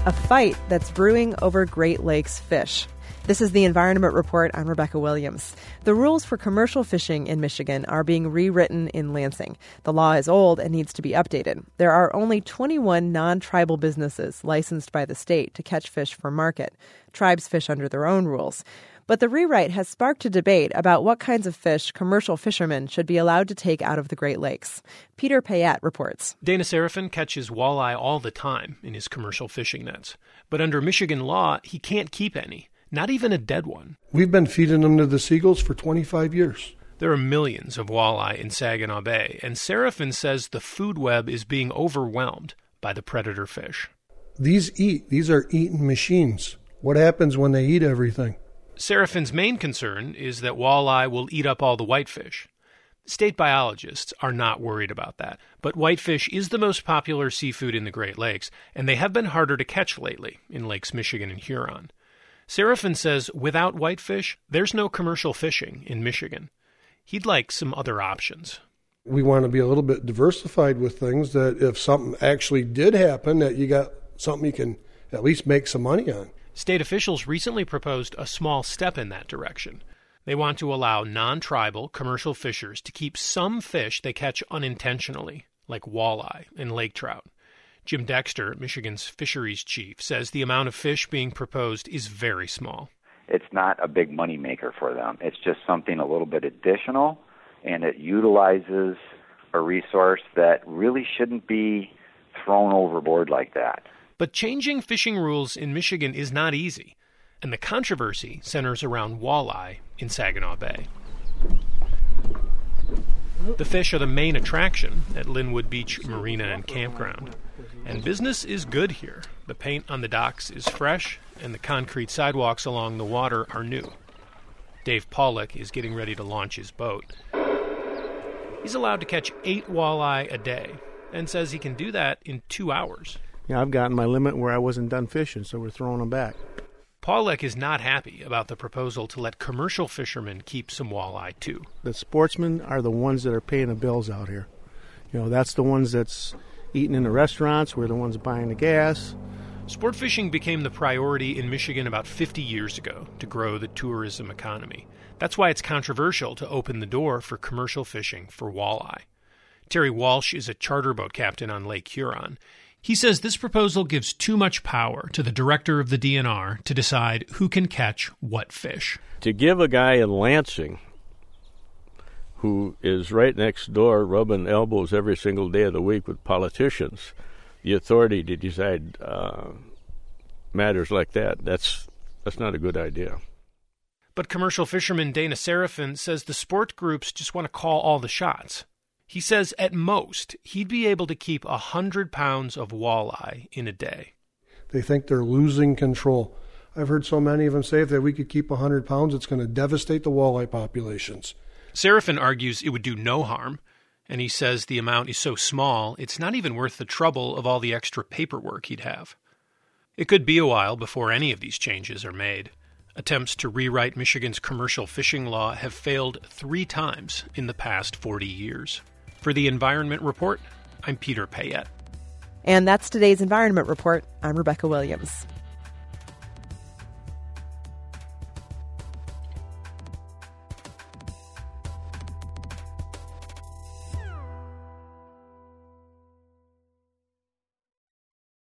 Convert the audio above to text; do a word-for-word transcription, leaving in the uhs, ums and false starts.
a fight that's brewing over Great Lakes fish. This is the Environment Report. I'm Rebecca Williams. The rules for commercial fishing in Michigan are being rewritten in Lansing. The law is old and needs to be updated. There are only twenty-one non-tribal businesses licensed by the state to catch fish for market. Tribes fish under their own rules. But the rewrite has sparked a debate about what kinds of fish commercial fishermen should be allowed to take out of the Great Lakes. Peter Payette reports. Dana Serafin catches walleye all the time in his commercial fishing nets. But under Michigan law, he can't keep any, not even a dead one. We've been feeding them to the seagulls for twenty-five years. There are millions of walleye in Saginaw Bay, and Serafin says the food web is being overwhelmed by the predator fish. These eat. These are eating machines. What happens when they eat everything? Serafin's main concern is that walleye will eat up all the whitefish. State biologists are not worried about that, but whitefish is the most popular seafood in the Great Lakes, and they have been harder to catch lately in Lakes Michigan and Huron. Serafin says without whitefish, there's no commercial fishing in Michigan. He'd like some other options. We want to be a little bit diversified with things, that if something actually did happen, that you got something you can at least make some money on. State officials recently proposed a small step in that direction. They want to allow non-tribal commercial fishers to keep some fish they catch unintentionally, like walleye and lake trout. Jim Dexter, Michigan's fisheries chief, says the amount of fish being proposed is very small. It's not a big money maker for them. It's just something a little bit additional, and it utilizes a resource that really shouldn't be thrown overboard like that. But changing fishing rules in Michigan is not easy, and the controversy centers around walleye in Saginaw Bay. The fish are the main attraction at Linwood Beach Marina and Campground, and business is good here. The paint on the docks is fresh, and the concrete sidewalks along the water are new. Dave Paulick is getting ready to launch his boat. He's allowed to catch eight walleye a day, and says he can do that in two hours. Yeah, I've gotten my limit where I wasn't done fishing, so we're throwing them back. Paulick is not happy about the proposal to let commercial fishermen keep some walleye, too. The sportsmen are the ones that are paying the bills out here. You know, that's the ones that's eating in the restaurants. We're the ones buying the gas. Sport fishing became the priority in Michigan about fifty years ago to grow the tourism economy. That's why it's controversial to open the door for commercial fishing for walleye. Terry Walsh is a charter boat captain on Lake Huron. He says this proposal gives too much power to the director of the D N R to decide who can catch what fish. To give a guy in Lansing, who is right next door rubbing elbows every single day of the week with politicians, the authority to decide uh, matters like that, that's that's not a good idea. But commercial fisherman Dana Serafin says the sport groups just want to call all the shots. He says at most, he'd be able to keep one hundred pounds of walleye in a day. They think they're losing control. I've heard so many of them say if that we could keep one hundred pounds, it's going to devastate the walleye populations. Serafin argues it would do no harm, and he says the amount is so small, it's not even worth the trouble of all the extra paperwork he'd have. It could be a while before any of these changes are made. Attempts to rewrite Michigan's commercial fishing law have failed three times in the past forty years. For the Environment Report, I'm Peter Payette. And that's today's Environment Report. I'm Rebecca Williams.